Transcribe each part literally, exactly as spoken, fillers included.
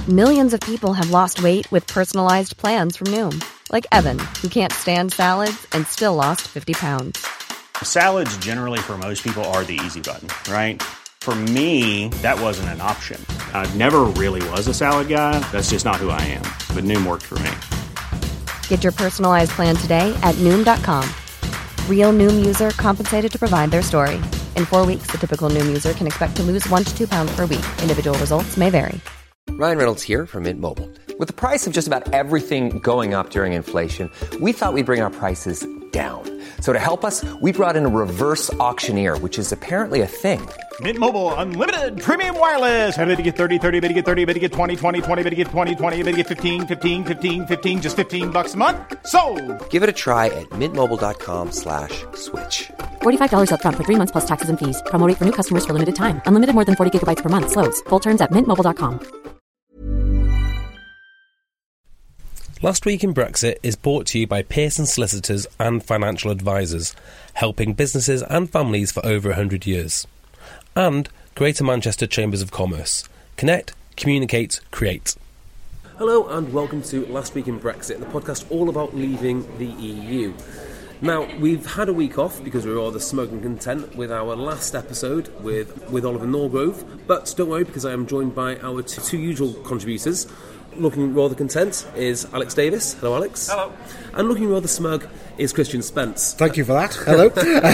Millions of people have lost weight with personalized plans from Noom. Like Evan, who can't stand salads and still lost fifty pounds. Salads generally for most people are the easy button, right? For me, that wasn't an option. I never really was a salad guy. That's just not who I am. But Noom worked for me. Get your personalized plan today at Noom dot com. Real Noom user compensated to provide their story. In four weeks, the typical Noom user can expect to lose one to two pounds per week. Individual results may vary. Ryan Reynolds here from Mint Mobile. With the price of just about everything going up during inflation, we thought we'd bring our prices down. So to help us, we brought in a reverse auctioneer, which is apparently a thing. Mint Mobile Unlimited Premium Wireless. How to get thirty, thirty, how to get thirty, how to get twenty, twenty, twenty, how to get twenty, twenty, how to get fifteen, fifteen, fifteen, fifteen, just fifteen bucks a month? Sold! Give it a try at mintmobile.com slash switch. forty-five dollars up front for three months plus taxes and fees. Promo rate for new customers for limited time. Unlimited more than forty gigabytes per month. Slows full terms at mint mobile dot com. Last Week in Brexit is brought to you by Pearson Solicitors and Financial Advisors, helping businesses and families for over one hundred years. And Greater Manchester Chambers of Commerce. Connect, communicate, create. Hello and welcome to Last Week in Brexit, the podcast all about leaving the E U. Now, we've had a week off because we were rather smoking content with our last episode with, with Oliver Norgrove, but don't worry because I am joined by our two, two usual contributors. Looking rather content is Alex Davis. Hello, Alex. Hello. And looking rather smug is Christian Spence. Thank you for that. Hello.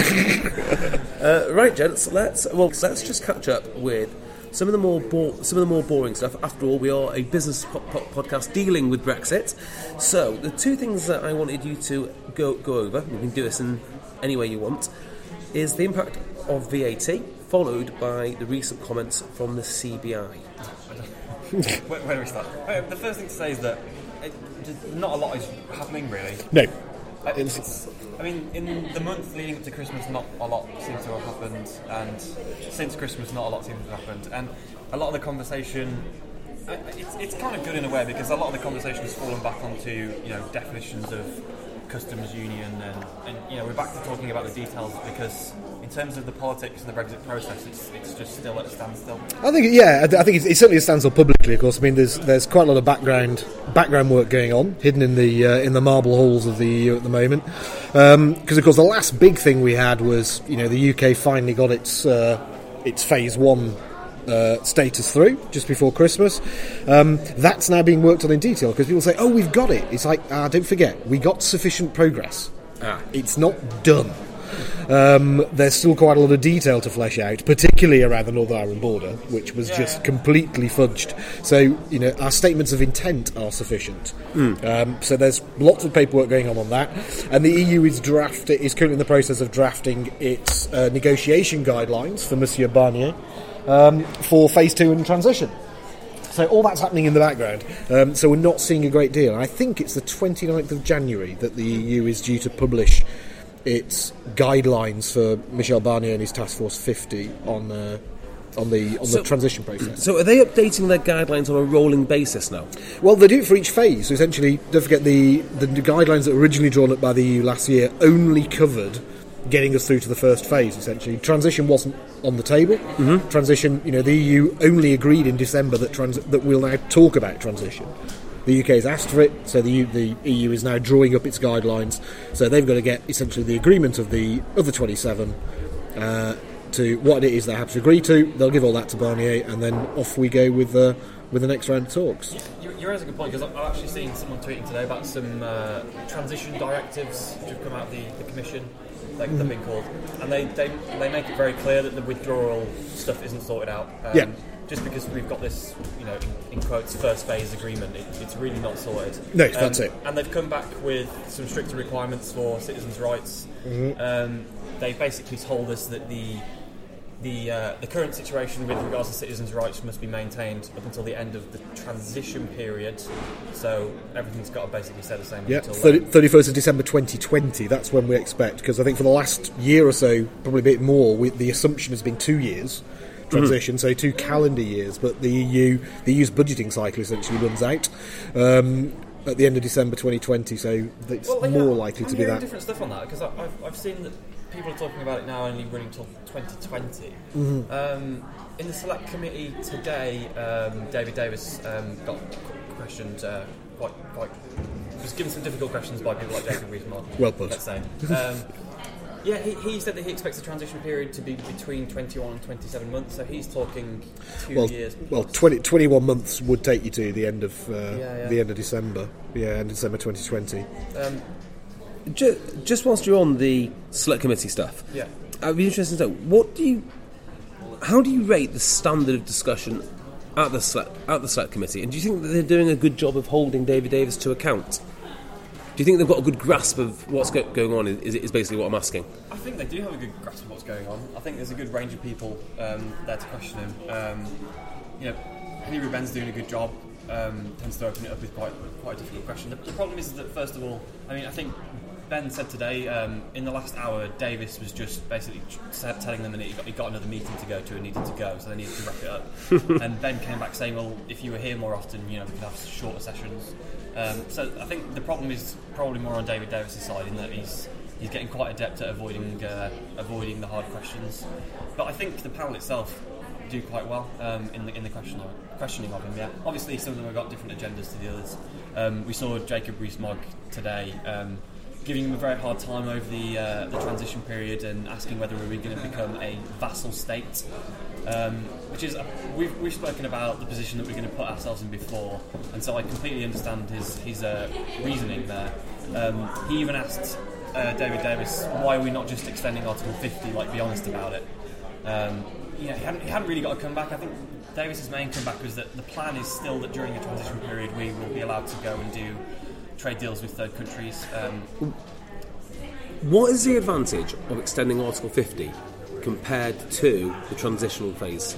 uh, right, gents. Let's well, let's just catch up with some of the more bo- some of the more boring stuff. After all, we are a business po- po- podcast dealing with Brexit. So the two things that I wanted you to go go over, you can do this in any way you want, is the impact of V A T, followed by the recent comments from the C B I. where, where do we start? Well, the first thing to say is that it, not a lot is happening, really. No. Uh, it's, it's, I mean, in the month leading up to Christmas, not a lot seems to have happened, and since Christmas, not a lot seems to have happened. And a lot of the conversation, uh, it's, it's kind of good in a way because a lot of the conversation has fallen back onto, you know, definitions of customs union, and, and you know, we're back to talking about the details because in terms of the politics and the Brexit process, it's it's just still at a standstill. I think, yeah, I think it's, it's certainly a standstill publicly. Of course, I mean, there's there's quite a lot of background background work going on, hidden in the uh, in the marble halls of the E U at the moment. Because um, of course, the last big thing we had was, you know, the U K finally got its uh, its phase one uh, status through just before Christmas. Um, that's now being worked on in detail because people say, "Oh, we've got it." It's like, ah, don't forget, we got sufficient progress. Ah, it's not done. Um, there's still quite a lot of detail to flesh out, particularly around the Northern Ireland border, which was yeah. just completely fudged. So, you know, our statements of intent are sufficient. Mm. Um, so there's lots of paperwork going on on that, and the E U is draft is currently in the process of drafting its uh, negotiation guidelines for Monsieur Barnier um, for phase two and transition. So all that's happening in the background. Um, so we're not seeing a great deal. And I think it's the twenty-ninth of January that the E U is due to publish its guidelines for Michel Barnier and his Task Force fifty on uh, on the on so, the transition process. So are they updating their guidelines on a rolling basis now? Well, they do it for each phase. So essentially, don't forget the, the guidelines that were originally drawn up by the E U last year only covered getting us through to the first phase, essentially. Transition wasn't on the table. Mm-hmm. Transition, you know, the E U only agreed in December that trans- that we'll now talk about transition. The U K has asked for it, so the, U- the E U is now drawing up its guidelines. So they've got to get essentially the agreement of the other twenty-seven uh, to what it is they have to agree to. They'll give all that to Barnier, and then off we go with the with the next round of talks. You, you raise a good point, because I've actually seen someone tweeting today about some uh, transition directives which have come out of the, the Commission, like mm. they've been called, and they, they they make it very clear that the withdrawal stuff isn't sorted out. Um, yeah. Just because we've got this, you know, in, in quotes, first phase agreement, it, it's really not sorted. No, um, that's it. And they've come back with some stricter requirements for citizens' rights. Mm-hmm. Um, they basically told us that the the uh, the current situation with regards to citizens' rights must be maintained up until the end of the transition period. So everything's got to basically stay the same. Yeah, until thirty-first of December twenty twenty. That's when we expect, because I think for the last year or so, probably a bit more, we, the assumption has been two years. Transition, mm-hmm. so two calendar years, but the E U, the E U's budgeting cycle essentially runs out um, at the end of December twenty twenty, so it's well, more yeah, likely I'm to be that. different stuff on that, because I've, I've seen that people are talking about it now only running till twenty twenty. Mm-hmm. Um, in the select committee today, um, David Davis um, got questioned uh, quite, quite, was given some difficult questions by people like Jacob Rees-Mogg. Well put. Let's say. Um, yeah, he, he said that he expects the transition period to be between twenty-one and twenty-seven months, so he's talking two well, years. Plus. Well, twenty, twenty-one months would take you to the end of uh, yeah, yeah. the end of December. Yeah, end of December twenty twenty. Um, Just, just whilst you're on the select committee stuff, yeah, I'd be interested to know, what do you, how do you rate the standard of discussion at the select, at the select committee, and do you think that they're doing a good job of holding David Davis to account? Do you think they've got a good grasp of what's go- going on? Is, is basically what I'm asking. I think they do have a good grasp of what's going on. I think there's a good range of people um, there to question him. Um, you know, Henry Ben's doing a good job. Um, tends to open it up with quite quite a difficult question. The, the problem is that, first of all, I mean, I think Ben said today, um, in the last hour, Davis was just basically t- telling them that he got, he got another meeting to go to and needed to go, so they needed to wrap it up. And Ben came back saying, well, if you were here more often, you know, we could have shorter sessions. Um, so I think the problem is probably more on David Davis's side, in that he's he's getting quite adept at avoiding uh, avoiding the hard questions. But I think the panel itself do quite well um, in the in the question of, questioning of him. Yeah, obviously some of them have got different agendas to the others. Um, we saw Jacob Rees-Mogg today um, giving him a very hard time over the uh, the transition period and asking whether we were going to become a vassal state. Um, which is, uh, we've, we've spoken about the position that we're going to put ourselves in before, and so I completely understand his, his uh, reasoning there. Um, he even asked uh, David Davis, why are we not just extending Article fifty, like, be honest about it. Um, you know, he hadn't, he hadn't really got a comeback. I think Davis's main comeback was that the plan is still that during the transition period we will be allowed to go and do trade deals with third countries. Um, what is the advantage of extending Article fifty compared to the transitional phase?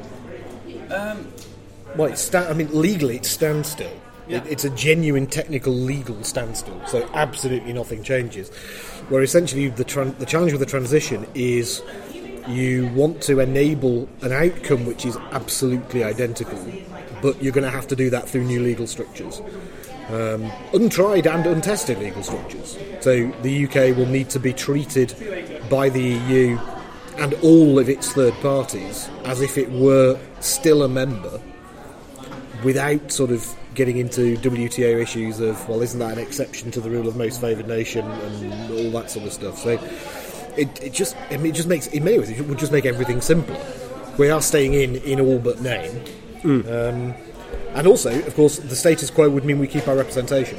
Um, well, it's sta- I mean, legally it's standstill. Yeah. It, it's a genuine technical legal standstill, so absolutely nothing changes. Where essentially the tran- the challenge with the transition is you want to enable an outcome which is absolutely identical, but you're going to have to do that through new legal structures. Um, untried and untested legal structures. So the U K will need to be treated by the E U and all of its third parties as if it were still a member, without sort of getting into W T O issues of, well, isn't that an exception to the rule of most favoured nation and all that sort of stuff. So it, it just I mean, it just makes, in many ways, it would just make everything simpler. We are staying in in all but name. Mm. Um, and also, of course, the status quo would mean we keep our representation.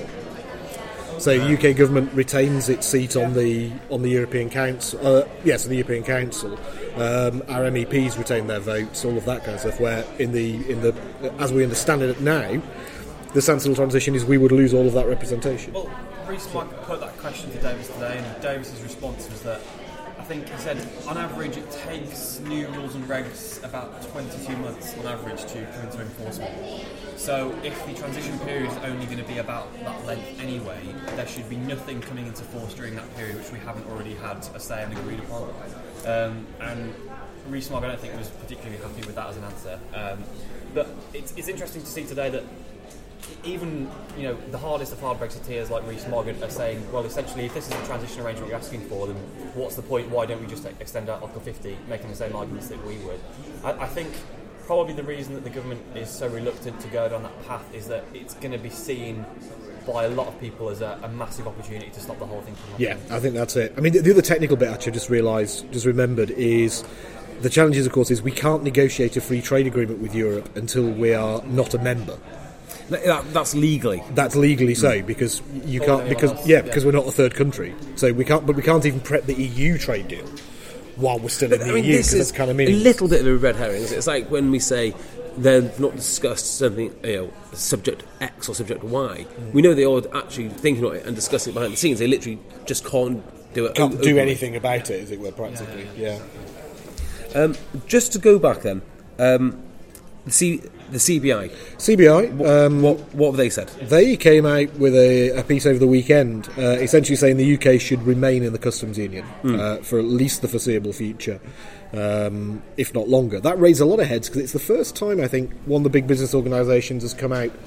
So the U K government retains its seat on the on the European Council. Uh, yes, on the European Council. Um, our M E Ps retain their votes, all of that kind of stuff. Where in the in the as we understand it now, the sensible transition is we would lose all of that representation. Well, Rees-Mogg put that question to Davis today, and Davis's response was that, I think he said, on average it takes new rules and regs about twenty-two months on average to come into enforcement. So if the transition period is only going to be about that length anyway, there should be nothing coming into force during that period which we haven't already had a say and agreed upon. Um, and Rees-Mogg, I don't think, was particularly happy with that as an answer. Um, but it's, it's interesting to see today that even, you know, the hardest of hard Brexiteers like Rees-Mogg are saying, well, essentially, if this is a transition arrangement you're asking for, then what's the point? Why don't we just extend out Article fifty, making the same arguments that we would? I, I think probably the reason that the government is so reluctant to go down that path is that it's going to be seen by a lot of people as a, a massive opportunity to stop the whole thing from happening. Yeah, I think that's it. I mean, the, the other technical bit actually I just realised, just remembered, is the challenge is, of course, is we can't negotiate a free trade agreement with Europe until we are not a member. That, that's legally. That's legally so, because you can't, because else, yeah, yeah, because we're not a third country. So we can't, but we can't even prep the E U trade deal while we're still in the I mean, E U, this because is that's kind of a meaningless. little bit of a red herring. It's like when we say they've not discussed something, you know, subject X or subject Y. Mm. We know they are actually thinking about it and discussing it behind the scenes. They literally just can't do it. Can't o- do openly. anything about it, as it were, practically. Yeah. yeah. Um, just to go back then, um, the C. The C B I. C B I. What, um, what, what have they said? They came out with a, a piece over the weekend, uh, essentially saying the U K should remain in the customs union mm. uh, for at least the foreseeable future, um, if not longer. That raised a lot of heads because it's the first time I think one of the big business organisations has come out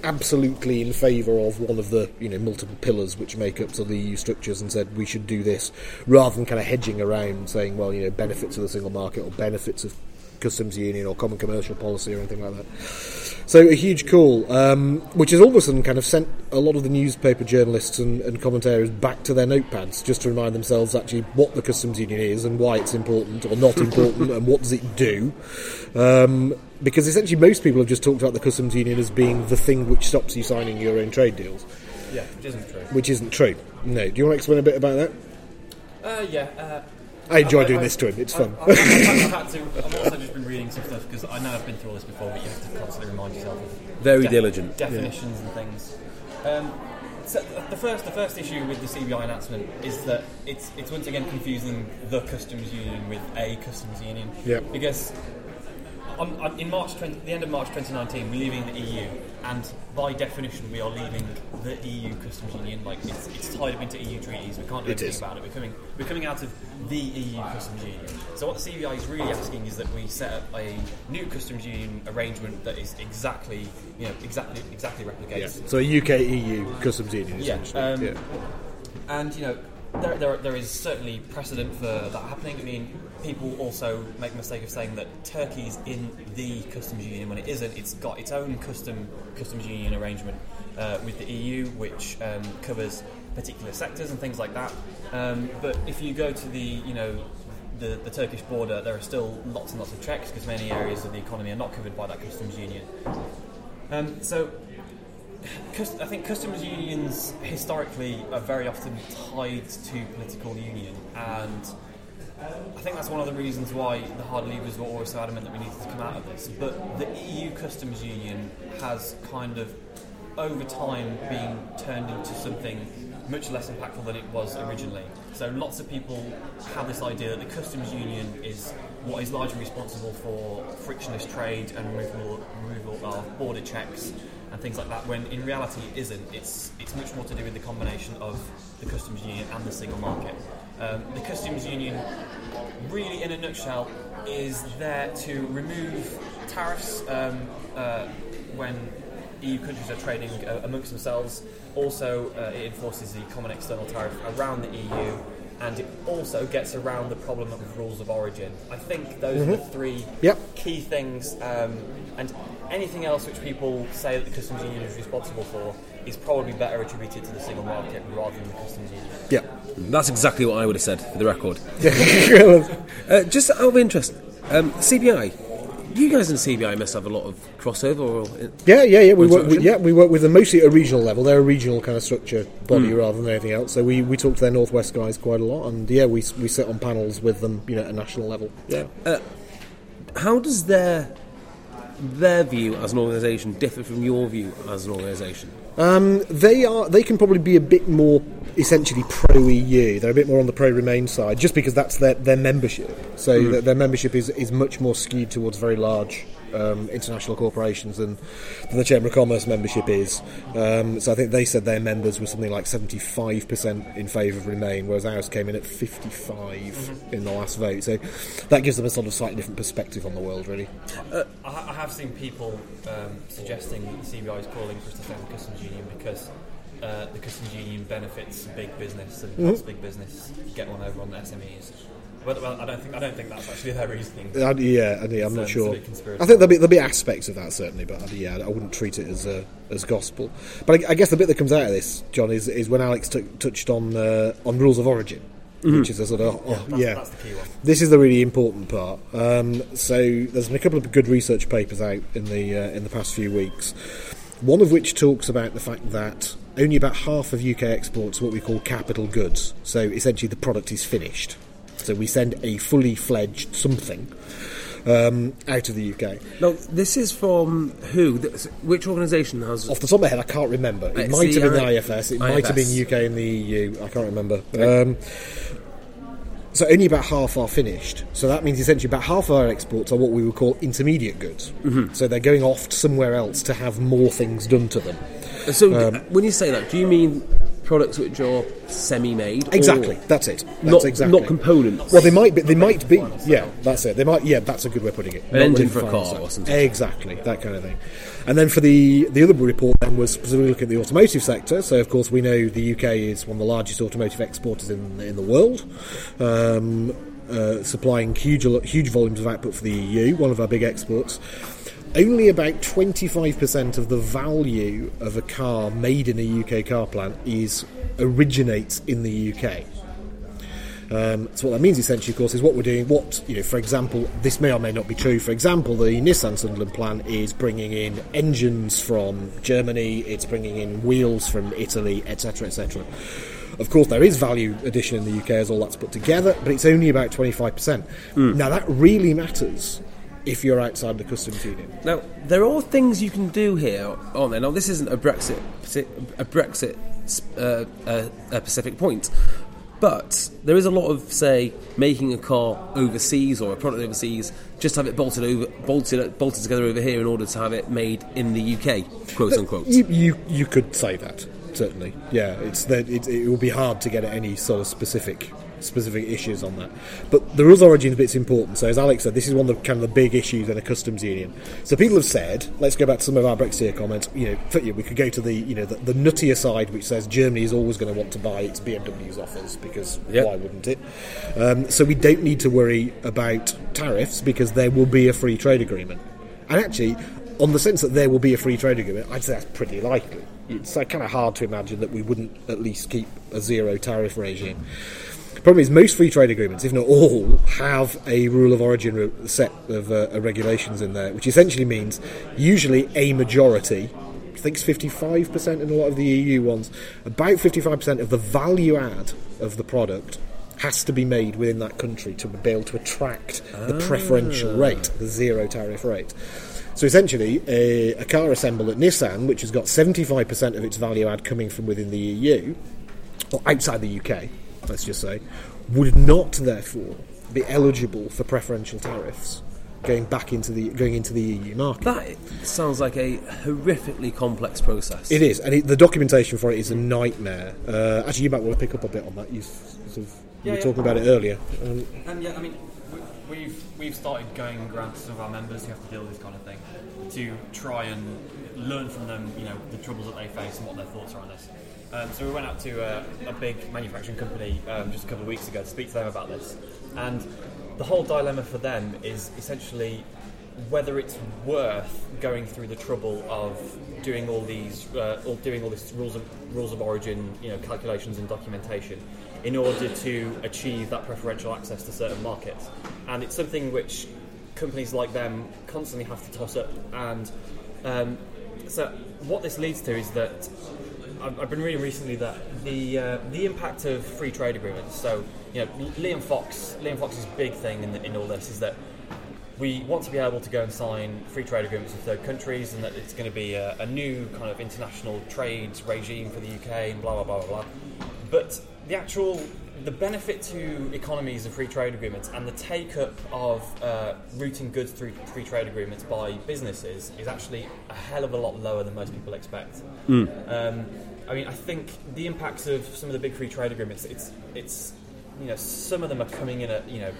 absolutely in favour of one of the you know multiple pillars which make up sort of the E U structures and said we should do this, rather than kind of hedging around saying, well, you know, benefits of the single market or benefits of customs union or common commercial policy or anything like that. So a huge call, um, which has all of a sudden kind of sent a lot of the newspaper journalists and, and commentators back to their notepads just to remind themselves actually what the customs union is and why it's important or not important and what does it do. Um, because essentially most people have just talked about the customs union as being the thing which stops you signing your own trade deals. Yeah, which isn't true. Which isn't true. No. Do you want to explain a bit about that? Uh, yeah. Uh, I enjoy I, doing I, this to him, it's I, fun. I, I've, I've had to, I've also just been reading some stuff because I know I've been through all this before, but you have to constantly remind yourself of Very de- diligent. definitions yeah. and things. Um, so the first the first issue with the C B I announcement is that it's it's once again confusing the customs union with a customs union. Yeah. Because on, on, in March twenty, the end of March twenty nineteen, we're leaving the E U, and by definition, we are leaving the E U customs union. Like it's, it's tied up into E U treaties. We can't do It anything is. about it. We're coming we're coming out of the E U customs union. So what the C B I is really asking is that we set up a new customs union arrangement that is exactly you know exactly exactly replicates. Yeah. So a U K E U customs union, Yeah, essentially. um, yeah. And you know, there, there there is certainly precedent for that happening. I mean, people also make the mistake of saying that Turkey's in the customs union when it isn't. It's got its own custom customs union arrangement uh, with the E U, which um, covers particular sectors and things like that. Um, but if you go to the you know the, the Turkish border, there are still lots and lots of checks because many areas of the economy are not covered by that customs union. Um, so. I think customs unions historically are very often tied to political union, and I think that's one of the reasons why the hard levers were always so adamant that we needed to come out of this. But the E U customs union has kind of, over time, been turned into something much less impactful than it was originally. So lots of people have this idea that the customs union is what is largely responsible for frictionless trade and removal, removal of border checks and things like that, when in reality it isn't. It's it's much more to do with the combination of the customs union and the single market. Um, the customs union, really in a nutshell, is there to remove tariffs um, uh, when E U countries are trading uh, amongst themselves. Also, uh, it enforces the common external tariff around the E U, and it also gets around the problem of rules of origin. I think those mm-hmm. are the three yep. key things, um, and anything else which people say that the customs union is responsible for is probably better attributed to the single market rather than the customs union. Yeah, that's exactly what I would have said, for the record. uh, just out of interest, um, C B I. You guys in C B I must have a lot of crossover. Or yeah, yeah, yeah. We work with, yeah, we work with them mostly at a regional level. They're a regional kind of structure body mm. rather than anything else. So we, we talk to their Northwest guys quite a lot, and yeah, we we sit on panels with them, you know, at a national level. Yeah. Uh, how does their their view as an organisation differ from your view as an organisation? Um, they are. They can probably be a bit more essentially pro-E U. They're a bit more on the pro-Remain side, just because that's their, their membership. So mm. their, their membership is, is much more skewed towards very large um, international corporations than, than the Chamber of Commerce membership is. Um, so I think they said their members were something like seventy-five percent in favour of Remain, whereas ours came in at fifty-five mm-hmm. in the last vote. So that gives them a sort of slightly different perspective on the world, really. Uh, I, I have seen people um, suggesting that the C B I is calling for us to stay in the customs union because Uh, the customs union benefits big business and helps mm-hmm. big business get one over on the S M Es. But well, I don't think I don't think that's actually their reasoning. Uh, yeah, I, yeah, I'm so not sure. I think there'll be there'll be aspects of that certainly, but uh, yeah, I wouldn't treat it as uh, as gospel. But I, I guess the bit that comes out of this, John, is is when Alex t- touched on uh, on rules of origin. Mm-hmm. Which is a sort of oh, yeah, that's, yeah. that's the key one. This is the really important part. Um, so there's been a couple of good research papers out in the uh, in the past few weeks. One of which talks about the fact that only about half of U K exports are what we call capital goods. So essentially the product is finished. So we send a fully fledged something um, out of the U K. Now, this is from who? Which organisation has... Off the top of my head, I can't remember. It it's might have been the I- I F S. It I F S. might have been U K and the E U. I can't remember. Um, so only about half are finished. So that means essentially about half of our exports are what we would call intermediate goods. Mm-hmm. So they're going off somewhere else to have more things done to them. So Um, when you say that, do you mean products which are semi-made. Exactly, that's it. That's not, exactly. not components. Well, they might be. They might be. Yeah, that's it. They might. Yeah, that's a good way of putting it. An Not engine really for a final car stuff. or something. Exactly, that kind of thing. And then for the the other report then was specifically looking at the automotive sector. So of course we know the U K is one of the largest automotive exporters in in the world. Um, Uh, supplying huge huge volumes of output for the E U, one of our big exports. Only about twenty-five percent of the value of a car made in a U K car plant is originates in the U K. Um, so what that means essentially, of course, is what we're doing. What you know, for example, this may or may not be true. For example, the Nissan Sunderland plant is bringing in engines from Germany. It's bringing in wheels from Italy, et cetera, et cetera. Of course, there is value addition in the U K as all that's put together, but it's only about twenty-five percent. Mm. Now, that really matters if you're outside the customs union. Now, there are things you can do here, aren't there? Now, this isn't a Brexit a Brexit uh, uh, a Pacific point, but there is a lot of, say, making a car overseas or a product overseas, just have it bolted over, bolted, bolted together over here in order to have it made in the U K, quote but unquote. You, you, you could say that. Certainly, yeah. It's that it, it will be hard to get at any sort of specific specific issues on that. But the rules of origin bit's important. So as Alex said, this is one of the kind of the big issues in a customs union. So people have said, let's go back to some of our Brexiteer comments. You know, for, you know, we could go to the you know the, the nuttier side, which says Germany is always going to want to buy its B M W's offers because yep. why wouldn't it? Um, so we don't need to worry about tariffs because there will be a free trade agreement. And actually, on the sense that there will be a free trade agreement, I'd say that's pretty likely. It's uh, kind of hard to imagine that we wouldn't at least keep a zero tariff regime. The problem is most free trade agreements, if not all, have a rule of origin re- set of uh, regulations in there, which essentially means usually a majority, I think it's fifty-five percent in a lot of the E U ones, about fifty-five percent of the value add of the product has to be made within that country to be able to attract ah. the preferential rate, the zero tariff rate. So essentially, a, a car assembled at Nissan, which has got seventy-five percent of its value add coming from within the E U, or outside the U K, let's just say, would not therefore be eligible for preferential tariffs going back into the going into the E U market. That sounds like a horrifically complex process. It is, and it, the documentation for it is a nightmare. Uh, actually, you might want to pick up a bit on that. You've sort of, you were yeah, talking yeah. about it earlier. Um, and yeah, I mean, we've we've started going around to some of our members who have to deal with this kind of thing to try and learn from them, you know, the troubles that they face and what their thoughts are on this. Um, so we went out to a, a big manufacturing company um, just a couple of weeks ago to speak to them about this, and the whole dilemma for them is essentially whether it's worth going through the trouble of doing all these, uh, or doing all this rules of rules of origin, you know, calculations and documentation in order to achieve that preferential access to certain markets. And it's something which companies like them constantly have to toss up. And um, so what this leads to is that I've, I've been reading recently that the uh, the impact of free trade agreements. So you know, Liam Fox, Liam Fox's big thing in, the, in all this is that we want to be able to go and sign free trade agreements with third countries, and that it's going to be a, a new kind of international trade regime for the U K, and blah blah blah blah blah. But the actual the benefit to economies of free trade agreements and the take up of uh, routing goods through free trade agreements by businesses is actually a hell of a lot lower than most people expect. Mm. Um, I mean, I think the impacts of some of the big free trade agreements, it's it's you know, some of them are coming in at you know.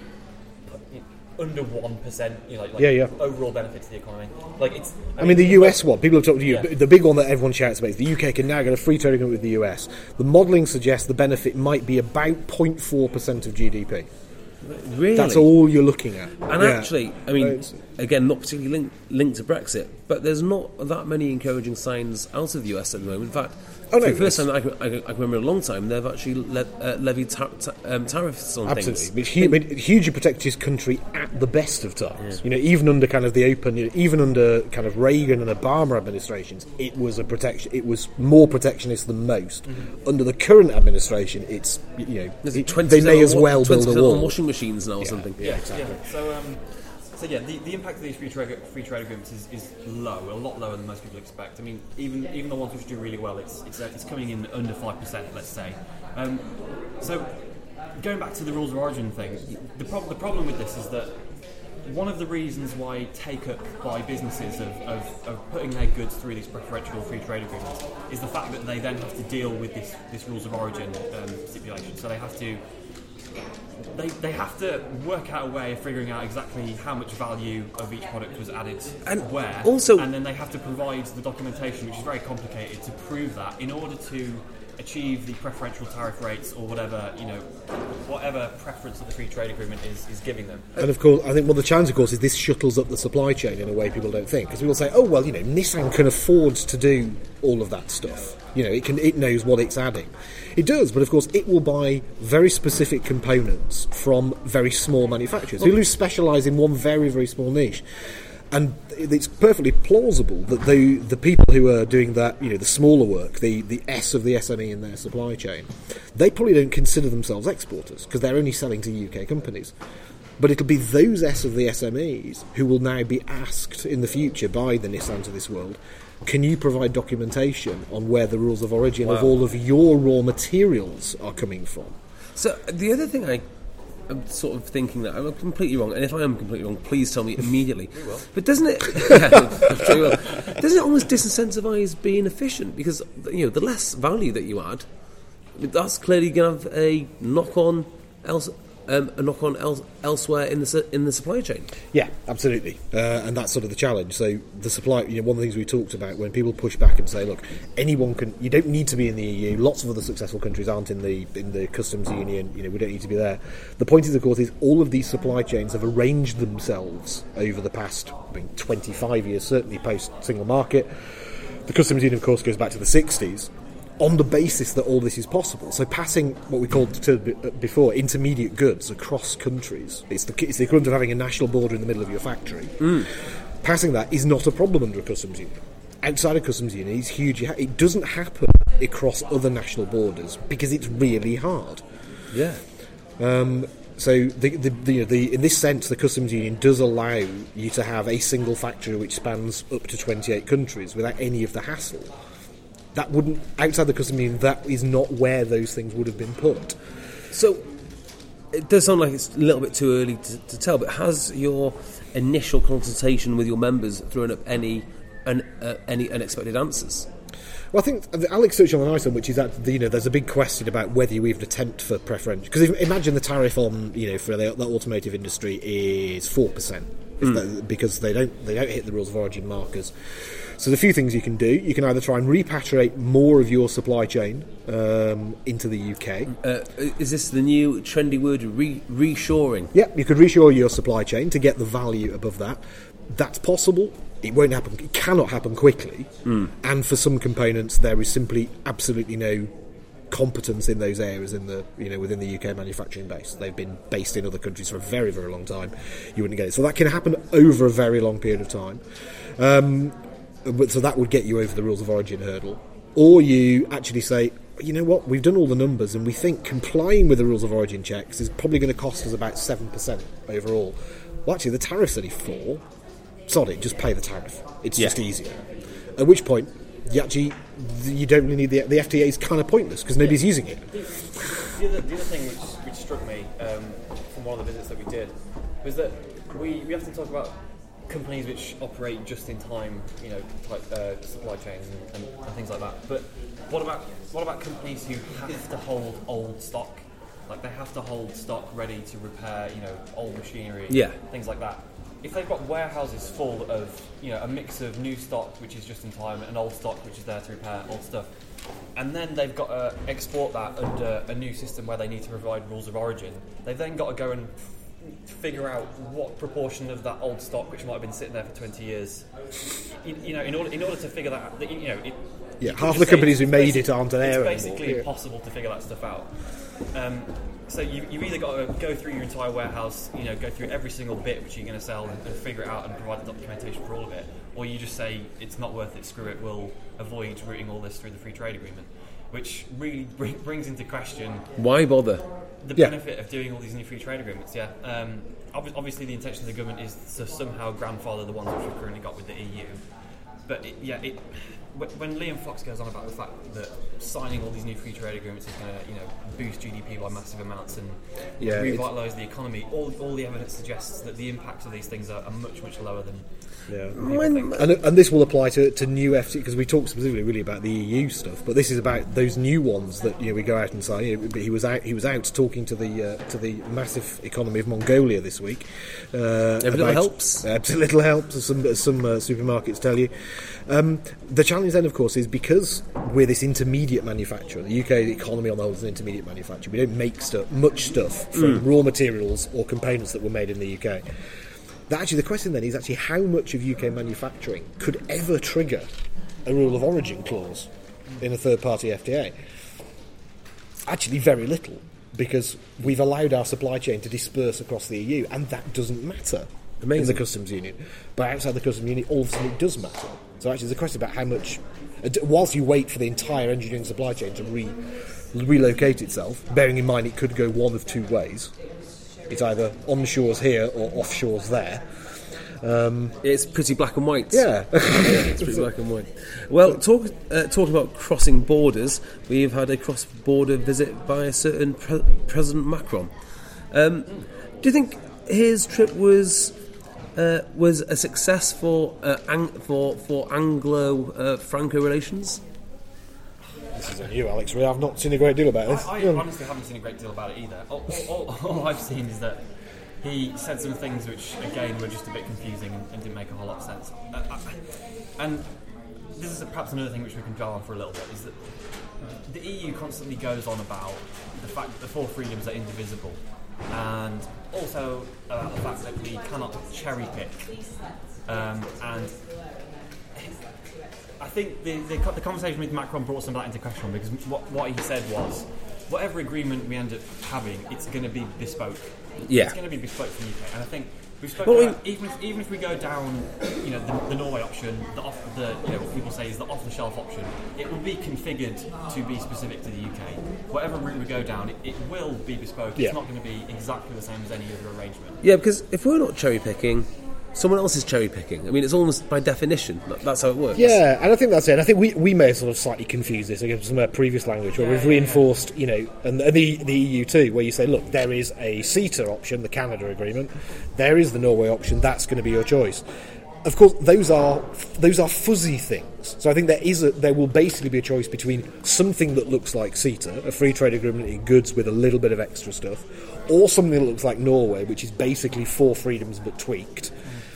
under one percent, you know, like, like yeah, yeah. overall benefit to the economy. Like it's. I, I mean, mean, the U S one. People have talked to you. Yeah. The big one that everyone shouts about is the U K can now get a free trade agreement with the U S. The modelling suggests the benefit might be about zero point four percent of G D P. Really? That's all you're looking at. And yeah. actually, I mean, again, not particularly linked, linked to Brexit, but there's not that many encouraging signs out of the U S at the moment. In fact, oh, no, for the first time I can, I, can, I can remember in a long time, they've actually le- uh, levied tar- ta- um, tariffs on Absolutely. things. It's huge, a hugely protectionist country at the best of times. Yeah. You know, even under kind of the open, you know, even under kind of Reagan and Obama administrations, it was a protection. It was more protectionist than most. Mm-hmm. Under the current administration, it's you know, it, they may as well build a wall. On washing machines now or yeah. something. Yeah, yeah, exactly. Yeah. So, um, so yeah, the, the impact of these free trade free trade agreements is, is low, a lot lower than most people expect. I mean, even even the ones which do really well, it's it's, uh, it's coming in under five percent, let's say. Um, so, going back to the rules of origin thing, the problem the problem with this is that one of the reasons why take-up by businesses of, of, of putting their goods through these preferential free trade agreements is the fact that they then have to deal with this, this rules of origin um, stipulation. So they have to they, they have to work out a way of figuring out exactly how much value of each product was added and where, also, and then they have to provide the documentation, which is very complicated, to prove that in order to achieve the preferential tariff rates or whatever, you know, whatever preference that the free trade agreement is, is giving them. And of course, I think one of the challenges, of course, is this shuttles up the supply chain in a way people don't think. Because people say, oh, well, you know, Nissan can afford to do all of that stuff. You know, it can, it knows what it's adding. It does, but of course, it will buy very specific components from very small manufacturers who specialise in one very, very small niche. And it's perfectly plausible that the the people who are doing that, you know, the smaller work, the, the S of the S M E in their supply chain, they probably don't consider themselves exporters because they're only selling to U K companies. But it'll be those S of the S M Es who will now be asked in the future by the Nissans of this world, can you provide documentation on where the rules of origin wow. of all of your raw materials are coming from? So the other thing I... I'm sort of thinking that I'm completely wrong, and if I am completely wrong, please tell me immediately. But doesn't it? Yeah, doesn't it almost disincentivise being efficient? Because you know, the less value that you add, that's clearly going to have a knock-on else. Um, a knock on else, elsewhere in the in the supply chain. Yeah, absolutely, uh, and that's sort of the challenge. So the supply, you know, one of the things we talked about when people push back and say, "Look, anyone can. You don't need to be in the E U. Lots of other successful countries aren't in the in the customs union. You know, we don't need to be there." The point is, of course, is all of these supply chains have arranged themselves over the past I mean, twenty-five years, certainly post single market. The customs union, of course, goes back to the sixties. On the basis that all this is possible. So passing what we called to, before intermediate goods across countries, it's the, it's the equivalent of having a national border in the middle of your factory. Mm. Passing that is not a problem under a customs union. Outside of customs union, it's huge. It doesn't happen across other national borders because it's really hard. Yeah. Um, so the, the, the, the, in this sense, the customs union does allow you to have a single factory which spans up to twenty-eight countries without any of the hassle. That wouldn't, outside the customs union, that is not where those things would have been put. So, it does sound like it's a little bit too early to, to tell, but has your initial consultation with your members thrown up any un, uh, any unexpected answers? Well, I think Alex touched on a nice one, which is that, you know, there's a big question about whether you even attempt for preferential. Because imagine the tariff on, you know, for the, the automotive industry is four percent. Mm. That, because they don't they don't hit the rules of origin markers. So there's a few things you can do. You can either try and repatriate more of your supply chain um, into the U K. Uh, is this the new trendy word, re- reshoring? Yeah, you could reshore your supply chain to get the value above that. That's possible. It won't happen. It cannot happen quickly. Mm. And for some components, there is simply absolutely no competence in those areas in the you know within the U K manufacturing base. They've been based in other countries for a very very long time. You wouldn't get it. So that can happen over a very long period of time. Um, But so that would get you over the rules of origin hurdle. Or you actually say, you know what, we've done all the numbers and we think complying with the rules of origin checks is probably going to cost us about seven percent overall. Well, actually, the tariff's only four. Sod it, just pay the tariff. It's yeah. just easier. At which point, you actually, you don't really need the, the F T A is kind of pointless because nobody's yeah. using it. The, the, other, the other thing which, which struck me um, from one of the visits that we did was that we, we have to talk about companies which operate just in time, you know, type uh, supply chains and, and, and things like that. But what about what about companies who have to hold old stock? Like they have to hold stock ready to repair, you know, old machinery, yeah. things like that. If they've got warehouses full of, you know, a mix of new stock which is just in time and old stock which is there to repair old stuff, and then they've got to export that under a new system where they need to provide rules of origin, they've then got to go and figure out what proportion of that old stock which might have been sitting there for twenty years, you, you know, in order in order to figure that out, you know, it, yeah, half the companies who made it aren't there anymore. It's basically anymore. impossible to figure that stuff out. Um, so you, you've either got to go through your entire warehouse, you know, go through every single bit which you're going to sell and, and figure it out and provide the documentation for all of it, or you just say it's not worth it, screw it, we'll avoid routing all this through the free trade agreement, which really bring, brings into question why bother the yeah. benefit of doing all these new free trade agreements. Yeah, um, ob- obviously the intention of the government is to somehow grandfather the ones which we've currently got with the E U. but it, yeah, it, when Liam Fox goes on about the fact that signing all these new free trade agreements is going to, you know, boost G D P by massive amounts and yeah, revitalise the economy, all all the evidence suggests that the impacts of these things are, are much much lower than. Yeah, and, and this will apply to, to new F T A, because we talked specifically really about the E U stuff, but this is about those new ones that, you know, we go out and say. You know, he was out. He was out talking to the uh, to the massive economy of Mongolia this week. Uh, Every little helps. Every little helps, as some as some uh, supermarkets tell you. Um, the challenge then, of course, is because we're this intermediate manufacturer. The U K economy on the whole is an intermediate manufacturer. We don't make stuff, much stuff from mm. raw materials or components that were made in the U K. That actually, the question then is actually how much of U K manufacturing could ever trigger a rule of origin clause in a third-party F T A? Actually, very little, because we've allowed our supply chain to disperse across the E U, and that doesn't matter Amazing. in the customs union. But outside the customs union, all of a sudden it does matter. So actually, there's a question about how much, whilst you wait for the entire engineering supply chain to re, relocate itself, bearing in mind it could go one of two ways. It's either onshores here or offshores there. Um, it's pretty black and white. Yeah, yeah it's pretty black and white. Well, talk, uh, talking about crossing borders, we've had a cross-border visit by a certain pre- President Macron. Um, do you think his trip was uh, was a success for uh, ang- for for Anglo-Franco uh, relations? This is on you, Alex. I've not seen a great deal about this. I, I honestly haven't seen a great deal about it either. All, all, all I've seen is that he said some things which, again, were just a bit confusing and, and didn't make a whole lot of sense. Uh, I, and this is perhaps another thing which we can dwell on for a little bit, is that the E U constantly goes on about the fact that the four freedoms are indivisible, and also about the fact that we cannot cherry pick. Um, and I think the, the the conversation with Macron brought some of that into question, because what, what he said was, whatever agreement we end up having, it's going to be bespoke. Yeah. It's going to be bespoke from the U K, and I think we've spoken well, about, even if, even if we go down, you know, the, the Norway option, the off the you know what people say is the off-the-shelf option, it will be configured to be specific to the U K. Whatever route we go down, it, it will be bespoke. Yeah. It's not going to be exactly the same as any other arrangement. Yeah, because if we're not cherry picking, someone else is cherry picking. I mean, it's almost by definition. That's how it works. Yeah, and I think that's it. And I think we, we may have sort of slightly confused this against some of our previous language, where yeah, we've yeah, reinforced, yeah. you know, and, and the, the E U too, where you say, look, there is a CETA option, the Canada agreement, there is the Norway option, that's going to be your choice. Of course, those are those are fuzzy things. So I think there is a, there will basically be a choice between something that looks like CETA, a free trade agreement in goods with a little bit of extra stuff, or something that looks like Norway, which is basically four freedoms but tweaked.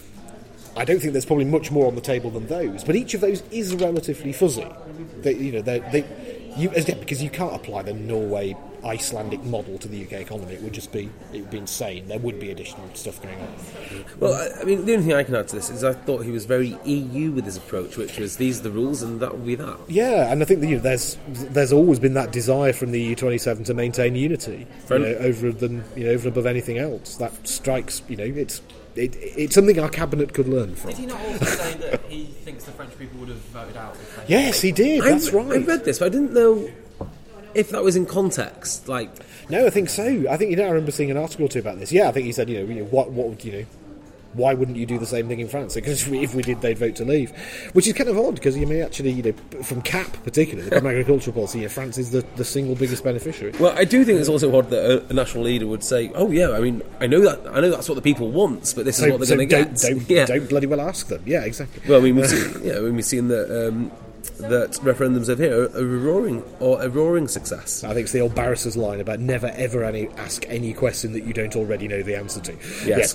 I don't think there's probably much more on the table than those, but each of those is relatively fuzzy. They, you know, they, they, you, again, because you can't apply the Norway Icelandic model to the U K economy. It would just be, it would be insane. There would be additional stuff going on. Well, I, I mean, the only thing I can add to this is I thought he was very E U with his approach, which was these are the rules and that would be that. Yeah, and I think that, you know, there's there's always been that desire from the E U twenty-seven to maintain unity, you know, over than you know over and above anything else. That strikes, you know, it's. It, it's something our cabinet could learn from. Did he not also say that he thinks the French people would have voted out? Yes, he did. That's I, right. I read this, but I didn't know if that was in context. Like, no, I think so. I think you know. I remember seeing an article or two about this. Yeah, I think he said, you know, you know what, what would you know? Why wouldn't you do the same thing in France? Because if we, if we did, they'd vote to leave, which is kind of odd because you may actually, you know, from C A P particularly, the Common Agricultural Policy, you know, France is the, the single biggest beneficiary. Well, I do think it's also odd that a, a national leader would say, "Oh yeah, I mean, I know that, I know that's what the people want, but this is so, what they're so going to get." Don't, don't, yeah. don't bloody well ask them. Yeah, exactly. Well, I mean, we've seen, yeah, I mean, we've seen that. Um, that referendums over here are a roaring or a roaring success. I think it's the old barrister's line about never ever any ask any question that you don't already know the answer to. Yes.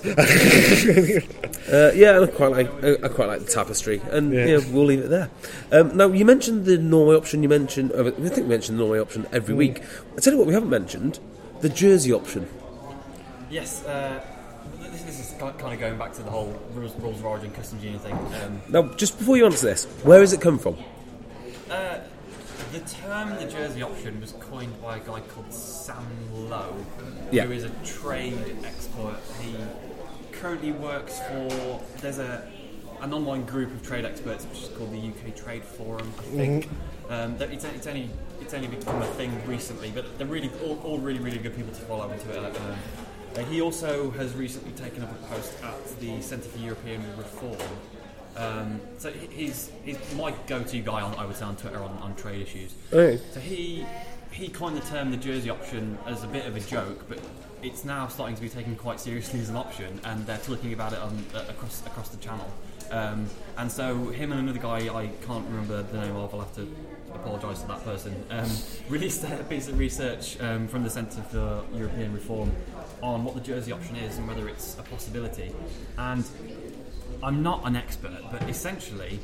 Yeah, uh, yeah, and I quite like I quite like the tapestry, and yeah, yeah we'll leave it there. Um, now, you mentioned the Norway option. You mentioned uh, I think we mentioned the Norway option every mm. week. I tell you what, we haven't mentioned the Jersey option. Yes. Uh, this, this is kind of going back to the whole rules, rules of origin, customs union thing. Um, now, just before you answer this, where has it come from? Uh, the term the Jersey option was coined by a guy called Sam Lowe, yeah. who is a trade expert. He currently works for, there's a an online group of trade experts which is called the U K Trade Forum, I think. Mm-hmm. Um, it's, it's only it's only become a thing recently, but they're really all, all really really good people to follow on Twitter. Um, uh, he also has recently taken up a post at the Centre for European Reform. Um, so he- he's he's my go-to guy on I would say on Twitter on, on trade issues. Okay. So he he coined the term the jersey option as a bit of a joke, but it's now starting to be taken quite seriously as an option, and they're talking about it on uh, across across the channel. Um, and so him and another guy I can't remember the name of, I'll have to apologise to that person, um, released a piece of research um, from the Centre for European Reform on what the jersey option is and whether it's a possibility. And I'm not an expert, but essentially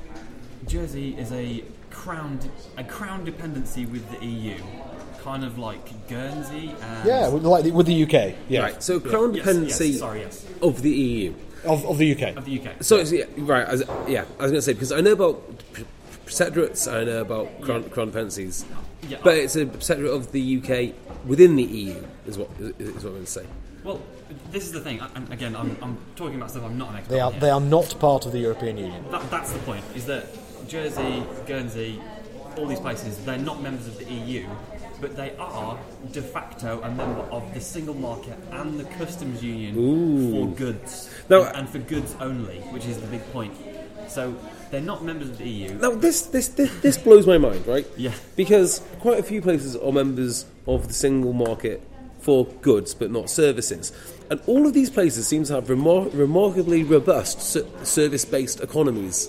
jersey is a crown a crown dependency with the E U, kind of like Guernsey and Yeah, with, like the- with the U K. Yeah, Right, so crown Yes, dependency yes, sorry, yes. of the E U. of, of the U K. of the U K. So, it's- yeah, right, as, yeah, I was going to say, because I know about p- protectorates, I know about crown, Yeah. crown dependencies, Yeah, but I- it's a protectorate of the U K within the E U, is what is, is what I'm going to say. Well, this is the thing, and again, I'm, I'm talking about stuff I'm not an expert They are on they here. are not part of the European Union. That, that's the point, is that Jersey, Guernsey, all these places, they're not members of the E U, but they are de facto a member of the single market and the customs union for goods. Now- and, and for goods only, which is the big point. So they're not members of the E U. Now, this, this, this, this blows my mind, right? Yeah. Because quite a few places are members of the single market for goods, but not services. And all of these places seem to have remar- remarkably robust ser- service-based economies.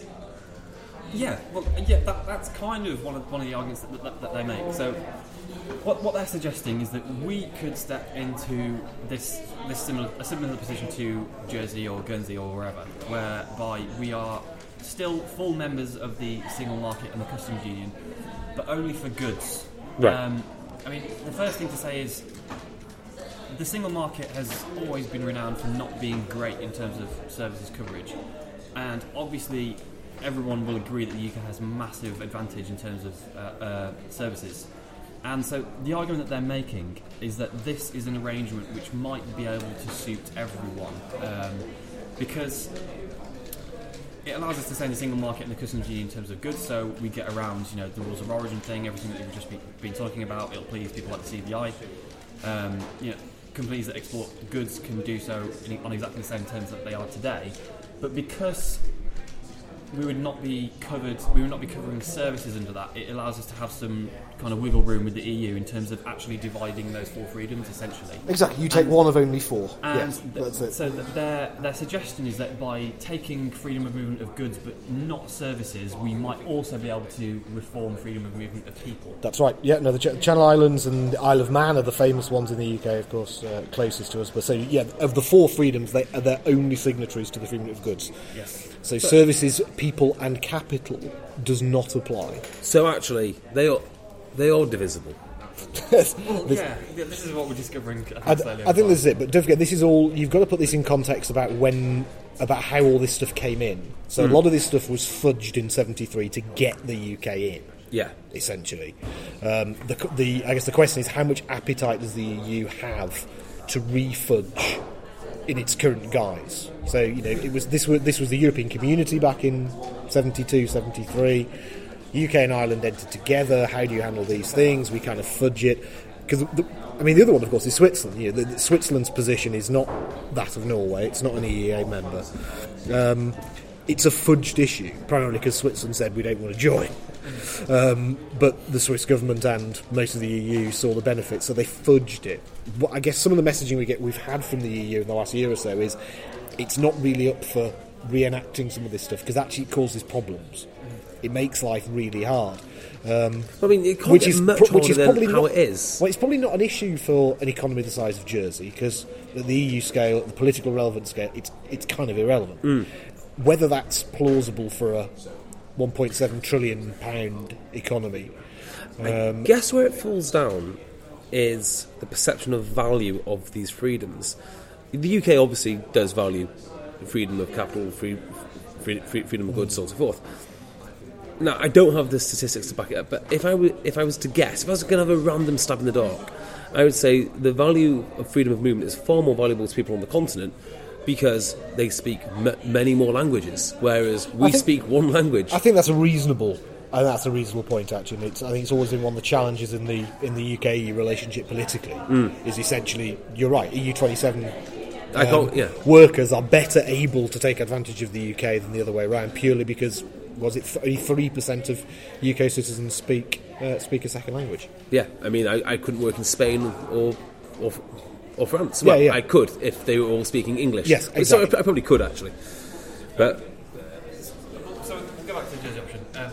Yeah, well, yeah, that, that's kind of one of one of the arguments that, that, that they make. So, what what they're suggesting is that we could step into this this similar a similar position to Jersey or Guernsey or wherever, whereby we are still full members of the single market and the customs union, but only for goods. Right. Um, I mean, the first thing to say is the single market has always been renowned for not being great in terms of services coverage, and obviously everyone will agree that the U K has massive advantage in terms of uh, uh, services. And so the argument that they're making is that this is an arrangement which might be able to suit everyone, um, because it allows us to stay in the single market and the customs union in terms of goods, so we get around, you know, the rules of origin thing, everything that we've just be, been talking about. It'll please people like the C B I. Um, you know, companies that export goods can do so in, on exactly the same terms that they are today. But because we would not be covered, we would not be covering services under that, it allows us to have some kind of wiggle room with the E U in terms of actually dividing those four freedoms, essentially. Exactly, you take And- one of only four. And Yes, th- that's it. so th- their their suggestion is that by taking freedom of movement of goods but not services, we might also be able to reform freedom of movement of people. That's right. Yeah, no, the Ch- Channel Islands and the Isle of Man are the famous ones in the U K, of course, uh, closest to us. But so, yeah, of the four freedoms, they are their only signatories to the freedom of goods. Yes. So services, people, and capital does not apply. So actually, they are they are divisible. Well, yeah, yeah, this is what we're discovering. I I, think, slowly I over think time. this is it, but don't forget, this is all. You've got to put this in context about when, about how all this stuff came in. So a lot of this stuff was fudged in seventy-three to get the U K in. Yeah. Essentially, um, the the I guess the question is how much appetite does the E U have to refudge in its current guise? So you know, it was this was this was the European Community back in seventy-two, seventy-three. U K and Ireland entered together. How do you handle these things? We kind of fudge it because I mean the other one, of course, is Switzerland. You know, the, the Switzerland's position is not that of Norway. It's not an E E A member. Um, it's a fudged issue primarily because Switzerland said we don't want to join. Um, but the Swiss government and most of the E U saw the benefits, so they fudged it. What I guess some of the messaging we get we've had from the E U in the last year or so is it's not really up for reenacting some of this stuff because actually it causes problems. It makes life really hard. Um, I mean, it can't which get is much pro- harder which is than probably how not, it is. Well, it's probably not an issue for an economy the size of Jersey because at the E U scale, at the political relevance scale, it's it's kind of irrelevant. Mm. Whether that's plausible for a one point seven trillion pound economy. Um, Guess where it falls down is the perception of value of these freedoms. The U K obviously does value freedom of capital, free, free, free, freedom of goods, so on and so forth. Now, I don't have the statistics to back it up, but if I, w- if I was to guess, if I was going to have a random stab in the dark, I would say the value of freedom of movement is far more valuable to people on the continent because they speak m- many more languages, whereas we think- speak one language. I think that's a reasonable. I think that's a reasonable point. Actually, it's, I think it's always been one of the challenges in the in the U K relationship politically. Mm. Is essentially you're right. E U twenty-seven I can't, yeah. workers are better able to take advantage of the U K than the other way around, purely because, was it thirty-three percent of U K citizens speak uh, speak a second language? Yeah, I mean, I, I couldn't work in Spain or or, or France. Well, yeah, yeah. I could if they were all speaking English. Yes, exactly. So I, I probably could, actually. But So we'll go back to the Jersey option. Um,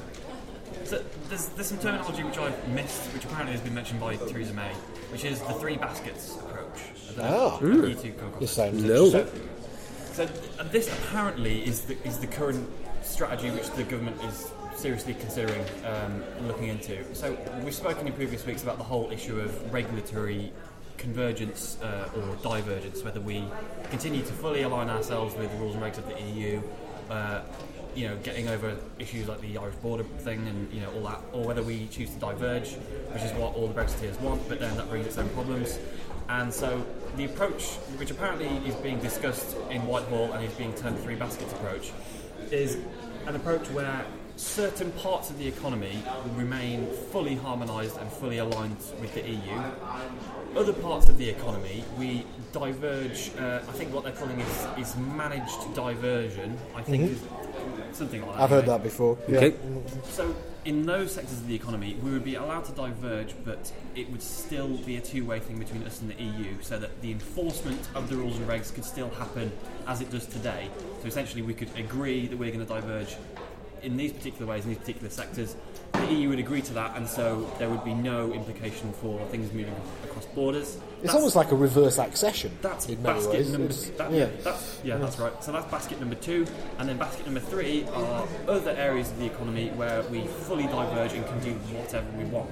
so there's, there's some terminology which I've missed, which apparently has been mentioned by Theresa May, which is the three baskets approach. I don't know Ah, if you two come across this sounds No. interesting. So uh, this apparently is the, is the current strategy which the government is seriously considering um, looking into. So we've spoken in previous weeks about the whole issue of regulatory convergence uh, or divergence, whether we continue to fully align ourselves with the rules and regs of the E U, uh, you know, getting over issues like the Irish border thing and you know all that, or whether we choose to diverge, which is what all the Brexiteers want, but then that brings its own problems. And so the approach, which apparently is being discussed in Whitehall and is being termed the three baskets approach, is an approach where certain parts of the economy remain fully harmonised and fully aligned with the E U. Other parts of the economy, we diverge. Uh, I think what they're calling is, is managed diversion. I think is something like that. I've heard anyway. that before. Okay. Yeah. So, in those sectors of the economy, we would be allowed to diverge, but it would still be a two-way thing between us and the E U, so that the enforcement of the rules and regs could still happen as it does today. So essentially, we could agree that we're going to diverge in these particular ways, in these particular sectors. The E U would agree to that, and so there would be no implication for things moving across borders. It's That's- almost like a reverse accession. That's in many basket ways. number. It's- That, yeah. yeah, that's, yeah, that's right. So that's basket number two, and then basket number three are other areas of the economy where we fully diverge and can do whatever we want.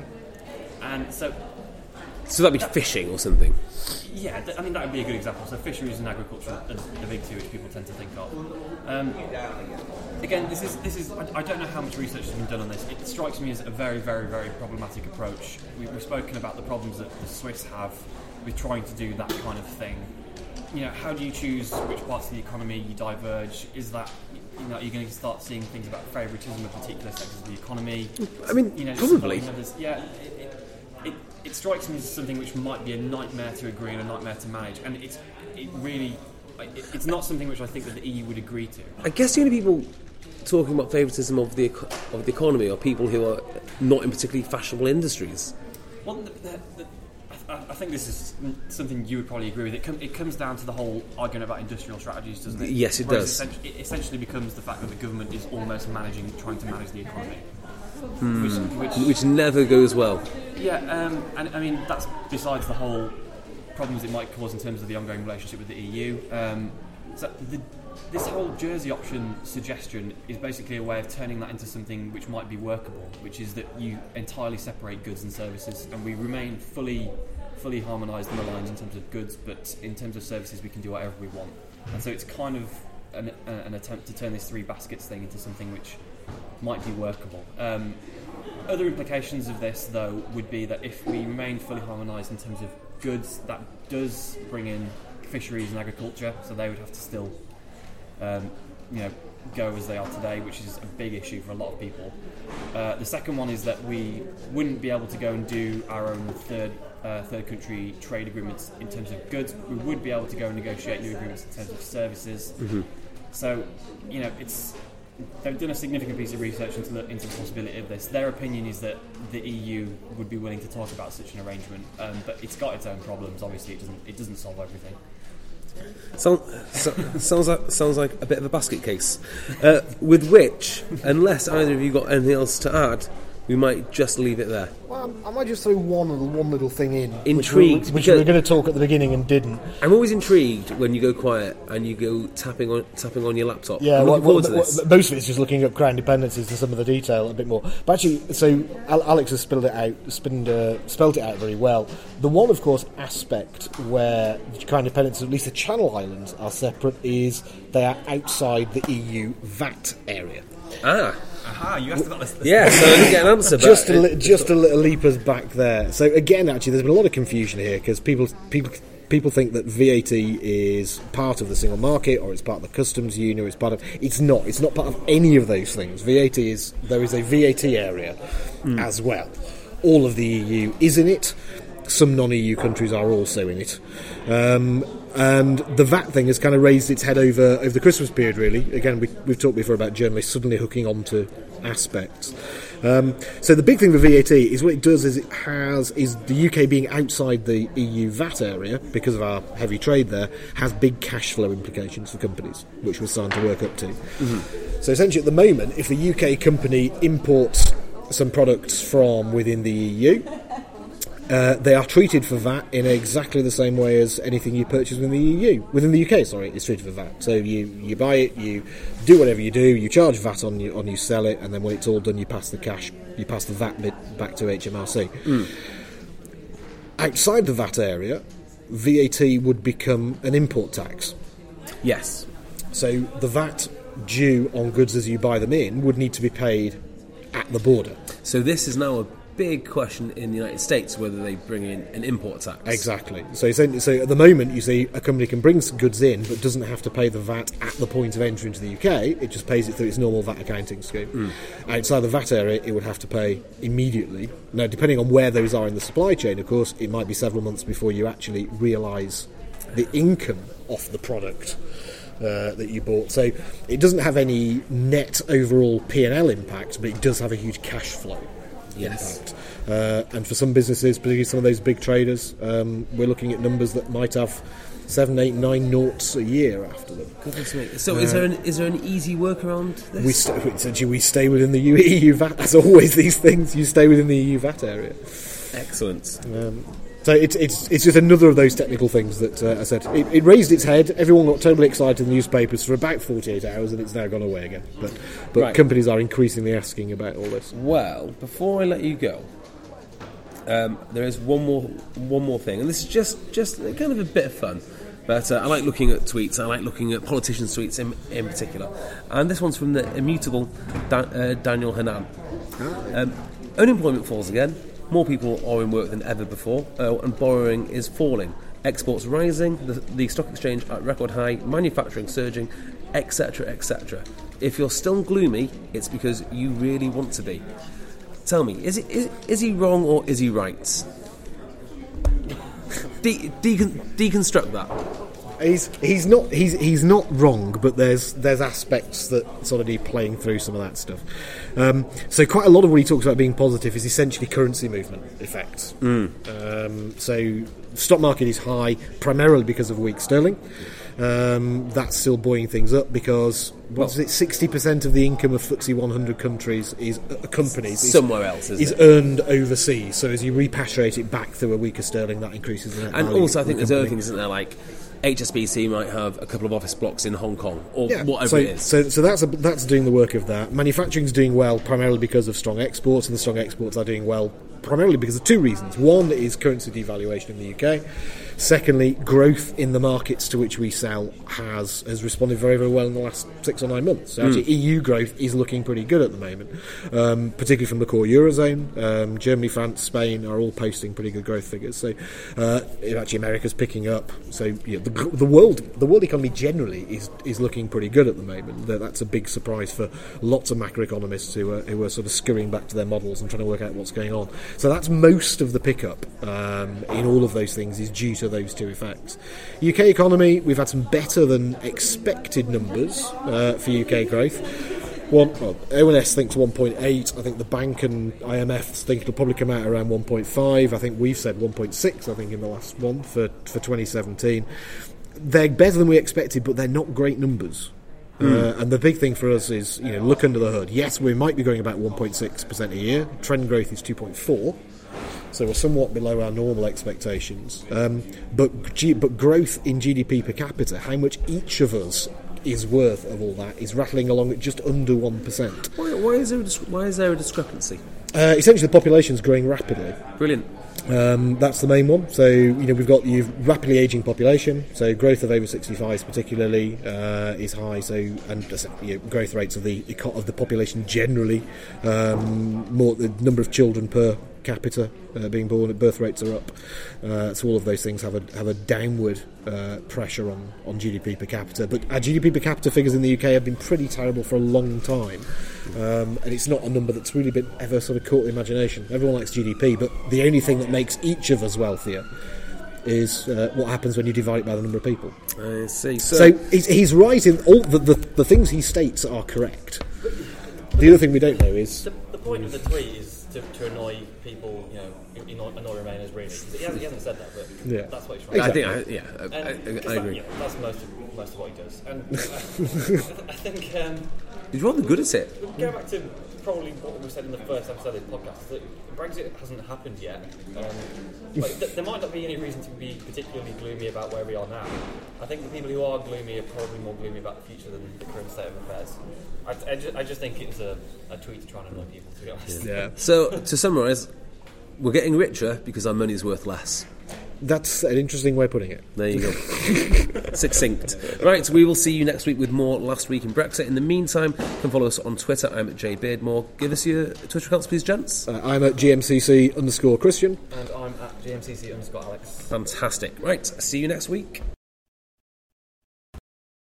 And so, so that'd be fishing or something. yeah, th- I mean that would be a good example. So fisheries and agriculture are the big two which people tend to think of. Um, again, this is this is. I, I don't know how much research has been done on this. It strikes me as a very, very, very problematic approach. We, we've spoken about the problems that the Swiss have with trying to do that kind of thing. You know, how do you choose which parts of the economy you diverge? Is that, you know, you're going to start seeing things about favouritism of particular sectors of the economy? I mean, You know, probably. supporting others. Yeah, it, it, it, it strikes me as something which might be a nightmare to agree and a nightmare to manage, and it's it really it, it's not something which I think that the E U would agree to. I guess the only people talking about favouritism of the eco- of the economy are people who are not in particularly fashionable industries. Well, the, the, the, I, I think this is something you would probably agree with. It, com- it comes down to the whole argument about industrial strategies, doesn't it? Yes, it Whereas does. Essentially, it essentially becomes the fact that the government is almost managing, trying to manage the economy. Hmm. Which, which, Which never goes well. yeah, um, and I mean that's besides the whole problems it might cause in terms of the ongoing relationship with the E U. Um, so the, this whole Jersey option suggestion is basically a way of turning that into something which might be workable, which is that you entirely separate goods and services, and we remain fully, fully harmonised and aligned in terms of goods, but in terms of services we can do whatever we want. And so it's kind of an, uh, an attempt to turn this three baskets thing into something which might be workable. Um, other implications of this, though, would be that if we remain fully harmonised in terms of goods, that does bring in fisheries and agriculture, so they would have to still, um, you know, go as they are today, which is a big issue for a lot of people. Uh, the second one is that we wouldn't be able to go and do our own third uh, third country trade agreements in terms of goods. We would be able to go and negotiate new agreements in terms of services. Mm-hmm. So, you know, it's they've done a significant piece of research into the, into the possibility of this. Their opinion is that the E U would be willing to talk about such an arrangement, um, but it's got its own problems. Obviously, it doesn't it doesn't solve everything. So, so, sounds like sounds like a bit of a basket case. Uh, with which, unless either of you got anything else to add, we might just leave it there. Well, I might just throw one little, one little thing in. Intrigued, Which, we, which because- we were going to talk at the beginning and didn't. I'm always intrigued when you go quiet and you go tapping on tapping on your laptop. Yeah, I'm well, looking forward well, to this. well, most of it's just looking up crown dependencies and some of the detail a bit more. But actually, so Al- Alex has spelled it out, spelled, uh, spelled it out very well. The one, of course, aspect where the crown dependencies, at least the Channel Islands, are separate is they are outside the E U V A T area. Ah, Aha, you asked about this. yeah. So I didn't get an answer. Just but a li- just a little leapers back there. So again, actually, there's been a lot of confusion here because people people people think that V A T is part of the single market or it's part of the customs union or it's part of. It's not. It's not part of any of those things. V A T is there is a V A T area mm. as well. All of the E U is in it. some non-E U countries are also in it. Um, and the V A T thing has kind of raised its head over, over the Christmas period, really. Again, we, we've talked before about journalists suddenly hooking onto aspects. Um, so the big thing with V A T is what it does is it has is the U K being outside the E U V A T area because of our heavy trade there has big cash flow implications for companies, which we're starting to work up to. Mm-hmm. So essentially at the moment, if a U K company imports some products from within the E U, Uh, they are treated for V A T in exactly the same way as anything you purchase within the E U, within the U K. Sorry, it's treated for V A T. So you, you buy it, you do whatever you do, you charge V A T on you on you sell it, and then when it's all done, you pass the cash, you pass the V A T bit back to H M R C. Mm. Outside the V A T area, V A T would become an import tax. Yes. So the V A T due on goods as you buy them in would need to be paid at the border. So this is now a big question in the United States whether they bring in an import tax. Exactly. So, so at the moment, you see a company can bring goods in but doesn't have to pay the V A T at the point of entry into the U K. It just pays it through its normal V A T accounting scheme. Mm. Outside the V A T area, it would have to pay immediately. Now, depending on where those are in the supply chain, of course, it might be several months before you actually realise the income of the product Uh, that you bought. So it doesn't have any net overall P and L impact, but it does have a huge cash flow yes. impact. Uh, and for some businesses, particularly some of those big traders, um, we're looking at numbers that might have seven, eight, nine noughts a year after them. Goodness me. So uh, is there an is there an easy workaround this? We st- essentially we stay within the E U V A T. As always, these things you stay within the E U V A T area. Excellent. Um, So it's it's it's just another of those technical things that uh, I said. It, it raised its head. Everyone got totally excited in the newspapers for about forty-eight hours, and it's now gone away again. But but right. companies are increasingly asking about all this. Well, before I let you go, um, there is one more one more thing, and this is just just kind of a bit of fun. But uh, I like looking at tweets. I like looking at politicians' tweets in, in particular. And this one's from the immutable da- uh, Daniel Hanan. Um, unemployment falls again. More people are in work than ever before, uh, and borrowing is falling. Exports rising, the, the stock exchange at record high, manufacturing surging, et cetera, et cetera. If you're still gloomy, it's because you really want to be. Tell me, is it is, is he wrong or is he right? De- decon- deconstruct that. He's he's not he's he's not wrong, but there's there's aspects that sort of need playing through some of that stuff. Um, so quite a lot of what he talks about being positive is essentially currency movement effects. Mm. Um, so stock market is high primarily because of weak sterling. Um, that's still buoying things up because what is it? Sixty percent of the income of F T S E one hundred countries is uh, companies somewhere else is, is it? earned overseas. So as you repatriate it back through a weaker sterling, that increases the net and value also I think of the there's other company. things, isn't there, like H S B C might have a couple of office blocks in Hong Kong or yeah, whatever so, it is. So, so that's a, that's doing the work of that. Manufacturing's doing well primarily because of strong exports, and the strong exports are doing well primarily because of two reasons. One is currency devaluation in the U K. Secondly, growth in the markets to which we sell has has responded very, very well in the last six or nine months. So actually, mm. E U growth is looking pretty good at the moment, um, particularly from the core Eurozone. Um, Germany, France, Spain are all posting pretty good growth figures. So uh, actually, America's picking up. So you know, the, the world the world economy generally is is looking pretty good at the moment. That's a big surprise for lots of macroeconomists who are, who are sort of scurrying back to their models and trying to work out what's going on. So that's most of the pickup um, in all of those things is due to those two effects. U K economy, we've had some better than expected numbers uh, for U K growth. One, well, O N S thinks one point eight. I think the bank and I M F think it'll probably come out around one point five. I think we've said one point six, I think, in the last one for, for twenty seventeen. They're better than we expected, but they're not great numbers. Mm. Uh, and the big thing for us is, you know, look under the hood. Yes, we might be growing about one point six percent a year. Trend growth is two point four. So we're somewhat below our normal expectations. Um, but G- but growth in G D P per capita, how much each of us is worth of all that, is rattling along at just under one percent. Why, why, is there a, why is there a discrepancy? Uh, essentially, the population's growing rapidly. Brilliant. Um, that's the main one. So you know we've got you've rapidly ageing population. So growth of over sixty-fives particularly uh, is high. So and you know, growth rates of the of the population generally, um, more the number of children per capita uh, being born, birth rates are up, uh, so all of those things have a have a downward uh, pressure on, on G D P per capita. But our G D P per capita figures in the U K have been pretty terrible for a long time, um, and it's not a number that's really been ever sort of caught the imagination. Everyone likes G D P, but the only thing that makes each of us wealthier is uh, what happens when you divide it by the number of people. I see. So, so he's, he's right in all the, the the things he states are correct. The other thing we don't know is the, the point of the tweet is to, to annoy people, you know, annoy, annoy Remainers really. He hasn't, he hasn't said that, but yeah. that's what he's trying exactly. to I do. think, I, yeah, and I, I, I that, agree. you know, that's most of, most of what he does. And uh, I think um, he's rather good at it. Go back to probably what we said in the first episode of the podcast, that Brexit hasn't happened yet. Um, but th- there might not be any reason to be particularly gloomy about where we are now. I think the people who are gloomy are probably more gloomy about the future than the current state of affairs. I, I, just, I just think it was a, a tweet to try and annoy people, to be honest. Yeah. So, to summarise, we're getting richer because our money's worth less. That's an interesting way of putting it. There you go. Succinct. Right, we will see you next week with more Last Week in Brexit. In the meantime, you can follow us on Twitter. I'm at J Beardmore. Give us your Twitter accounts, please, gents. Uh, I'm at G M C C underscore Christian. And I'm at G M C C underscore Alex. Fantastic. Right, see you next week.